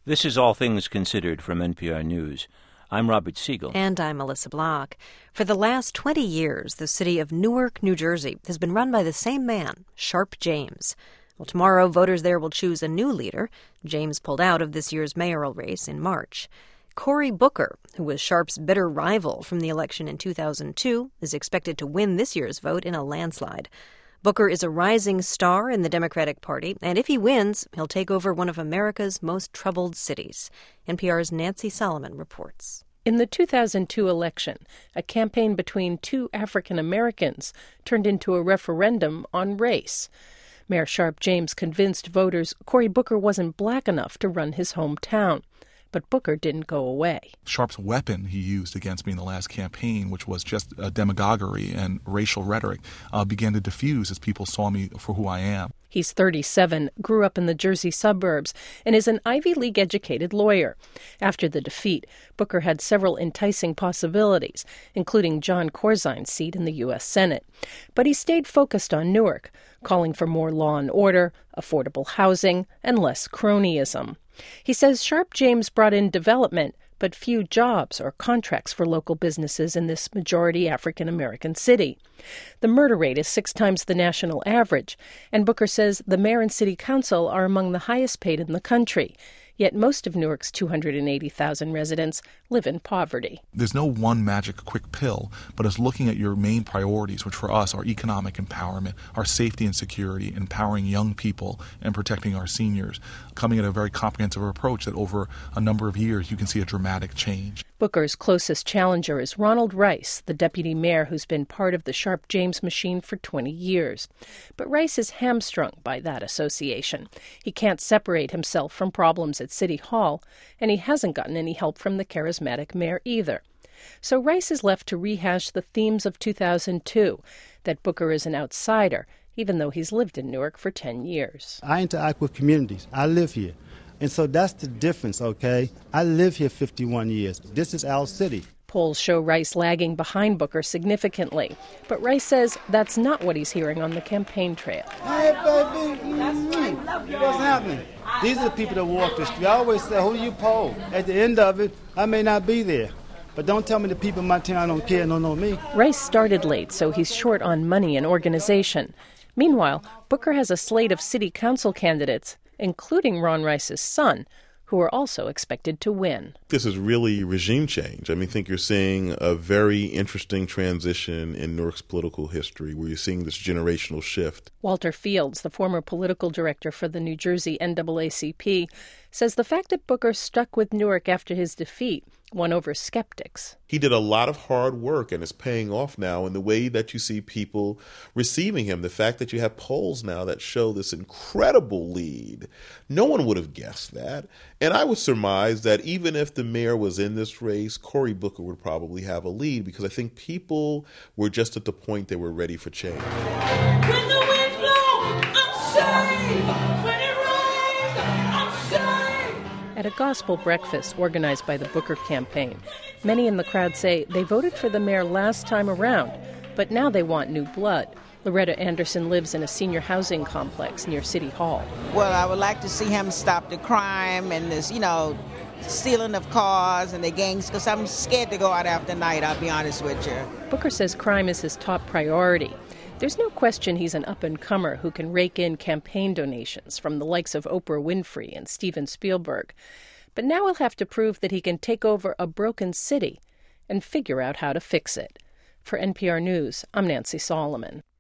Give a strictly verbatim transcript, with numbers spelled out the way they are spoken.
This is All Things Considered from N P R News. I'm Robert Siegel. And I'm Melissa Block. For the last twenty years, the city of Newark, New Jersey, has been run by the same man, Sharpe James. Well, tomorrow, voters there will choose a new leader. James pulled out of this year's mayoral race in March. Cory Booker, who was Sharpe's bitter rival from the election in two thousand two, is expected to win this year's vote in a landslide. Booker is a rising star in the Democratic Party, and if he wins, he'll take over one of America's most troubled cities. N P R's Nancy Solomon reports. In the two thousand two election, a campaign between two African Americans turned into a referendum on race. Mayor Sharpe James convinced voters Cory Booker wasn't black enough to run his hometown. But Booker didn't go away. Sharpe's weapon he used against me in the last campaign, which was just uh, demagoguery and racial rhetoric, uh, began to diffuse as people saw me for who I am. He's thirty-seven, grew up in the Jersey suburbs, and is an Ivy League-educated lawyer. After the defeat, Booker had several enticing possibilities, including Jon Corzine's seat in the U S Senate. But he stayed focused on Newark, calling for more law and order, affordable housing, and less cronyism. He says Sharpe James brought in development, but few jobs or contracts for local businesses in this majority African-American city. The murder rate is six times the national average, and Booker says the mayor and city council are among the highest paid in the country. Yet most of Newark's two hundred eighty thousand residents live in poverty. There's no one magic quick pill, but it's looking at your main priorities, which for us are economic empowerment, our safety and security, empowering young people, and protecting our seniors, coming at a very comprehensive approach that over a number of years you can see a dramatic change. Booker's closest challenger is Ronald Rice, the deputy mayor who's been part of the Sharpe James machine for twenty years. But Rice is hamstrung by that association. He can't separate himself from problems at City Hall, and he hasn't gotten any help from the charismatic mayor either. So Rice is left to rehash the themes of two thousand two, that Booker is an outsider, even though he's lived in Newark for ten years. I interact with communities. I live here. And so that's the difference, okay? I live here fifty-one years. This is our city. Polls show Rice lagging behind Booker significantly. But Rice says that's not what he's hearing on the campaign trail. Hey, baby. Mm-hmm. What's happening? These are the people that walk the street. I always say, who do you poll? At the end of it, I may not be there. But don't tell me the people in my town don't care and don't know me. Rice started late, so he's short on money and organization. Meanwhile, Booker has a slate of city council candidates, including Ron Rice's son, who are also expected to win. This is really regime change. I mean, I think you're seeing a very interesting transition in Newark's political history where you're seeing this generational shift. Walter Fields, the former political director for the New Jersey N double A C P, says the fact that Booker stuck with Newark after his defeat won over skeptics. He did a lot of hard work and is paying off now in the way that you see people receiving him. The fact that you have polls now that show this incredible lead. No one would have guessed that. And I would surmise that even if the mayor was in this race, Cory Booker would probably have a lead because I think people were just at the point they were ready for change. When the wind blows, I'm safe. When it rains, I'm safe. At a gospel breakfast organized by the Booker campaign, many in the crowd say they voted for the mayor last time around, but now they want new blood. Loretta Anderson lives in a senior housing complex near City Hall. Well, I would like to see him stop the crime and this, you know, stealing of cars and the gangs, because I'm scared to go out after night, I'll be honest with you. Booker says crime is his top priority. There's no question he's an up-and-comer who can rake in campaign donations from the likes of Oprah Winfrey and Steven Spielberg. But now he'll have to prove that he can take over a broken city and figure out how to fix it. For N P R News, I'm Nancy Solomon.